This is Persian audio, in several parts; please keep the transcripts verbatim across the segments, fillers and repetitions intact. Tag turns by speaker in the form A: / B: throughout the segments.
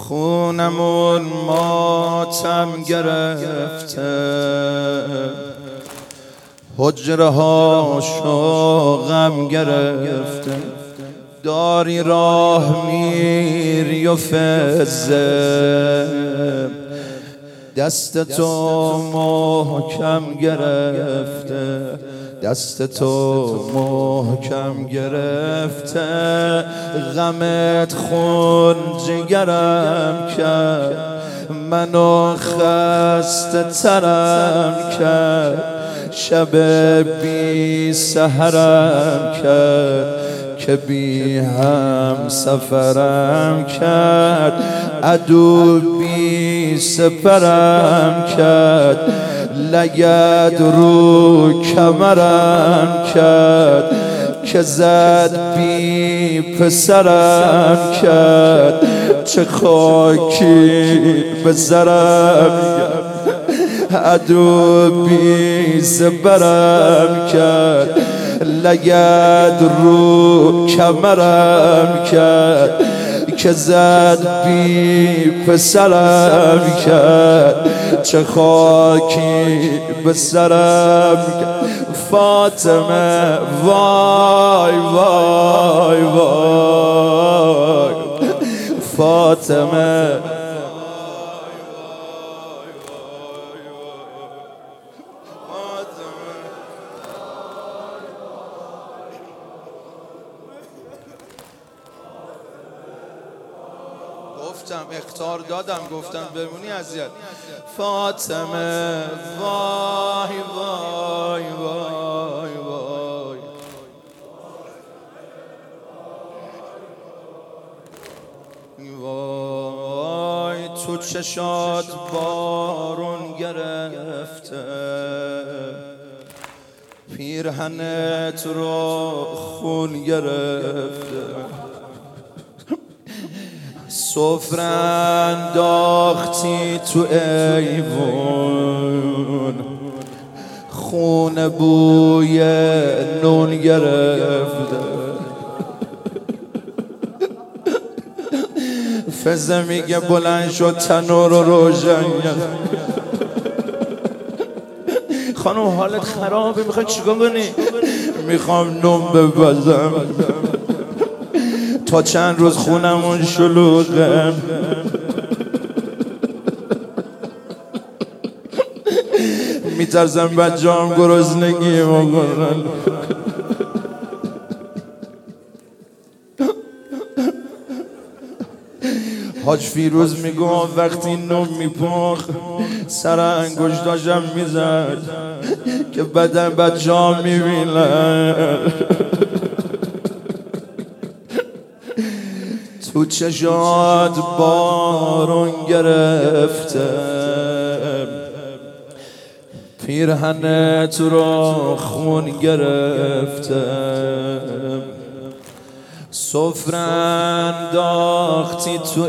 A: خونمون ماتم گرفته، حجره هاشو غم گرفته، داری راه میری و فزه، دست تو محکم گرفته، دست تو محکم گرفته، غمت خون جگرم کرد، منو خسته ترم کرد، شب بی سحرم کرد که بی هم سفرم کرد، عدو بی سپرم کرد، لگد رو کمرم کرد، که زد بی پسرم کرد، چه خاکی به سرم کرد، عدو بی زبرم کرد، لگد رو کمرم کرد، که زد بی پسرم کرد، چه خاکی به سرم کرد. فاطمه وای وای وای، فاطمه گفتم اخطار دادم، گفتم بمونی اذیت. فاطمه وای وای وای وای، وای تو چشات بارون گرفته، پیرهنت رو خون گرفته، سفره انداختی تو ایوون، خون بوی نون گرفته، فزه میگه بلند شد تنور رو روشن کرد. خانم حالت خرابه، میخوای چیکار کنی؟ میخوام نون بپزم، تا چند روز خونمون شلوغه، میترسم بچه هم گرسنگی بکنن. حاج فیروز میگم وقتی نون میپخت سر انگشتاشم میزد که بدن بچه هم میبینن. تو چشات بارون گرفته، پیرهنت رو خون گرفته، سفره انداختی تو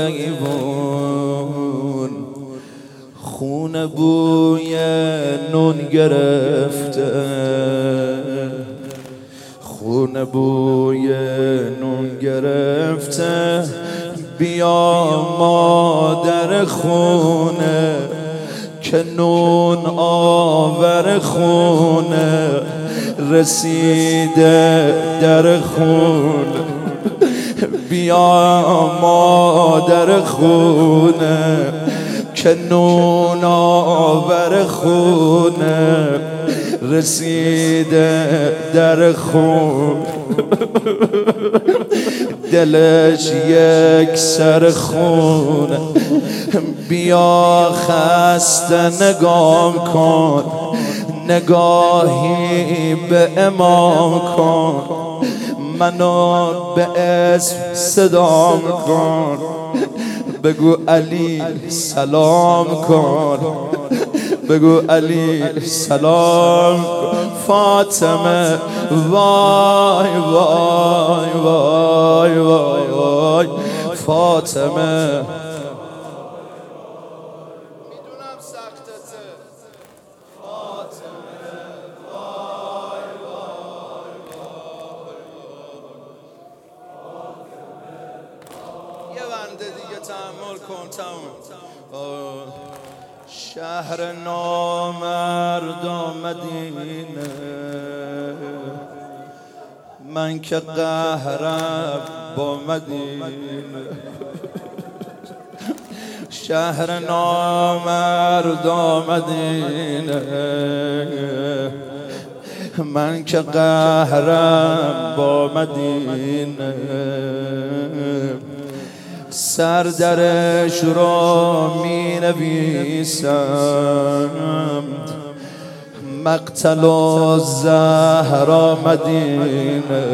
A: ایوون، خون بوی نون گرفته، خون بوی نون گرفته، بیا مادر خونه که نون آور خونه، رسیده در خونه، بیا مادر خونه که نون آور خونه، رسیده در خون، دلش یک سر خونه، بیا خسته نگاه کن، نگاهی به امام کن، منو به اسم صدام کن، بگو علی سلام کن، بگو علی سلام کن. فاطمه وای وای وای وای وای، فاطمه میدونم سختته، فاطمه وای وای وای، یه بنده دیگه تم تحمل کن تمام. شهر نامردان مدینه، من که قهرم با مدینه. شهر نامردان مدینه، من که قهرم با مدینه. سردرش را می نویسم، مقتل الزهرا مدینه،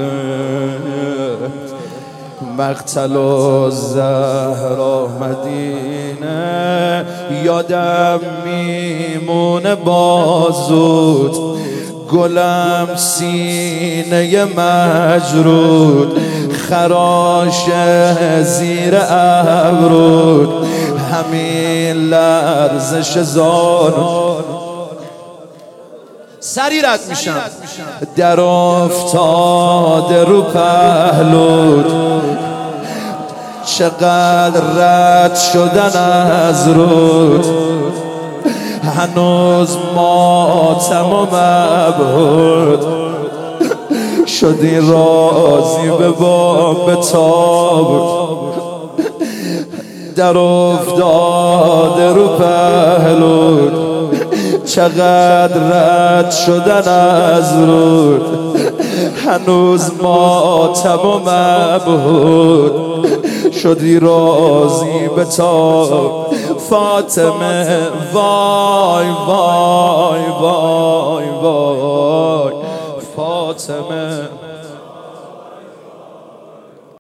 A: مقتل الزهرا مدینه. یادم میمونه بازود، گلم سینه مجرود، خراش زیر ابرود، همین لرزش زانو. سری رد میشم در افتاده رو پهلود، چقدر رد شدن از رود، هنوز ماتم و مبهود. شدی راضی به بام تابوت، در افتاده رو پهلود، چقدر رد شدن از رود، هنوز ماتم و مبهود. شدی راضی به تاب فاطمه، وای وای وای وای فاطمه.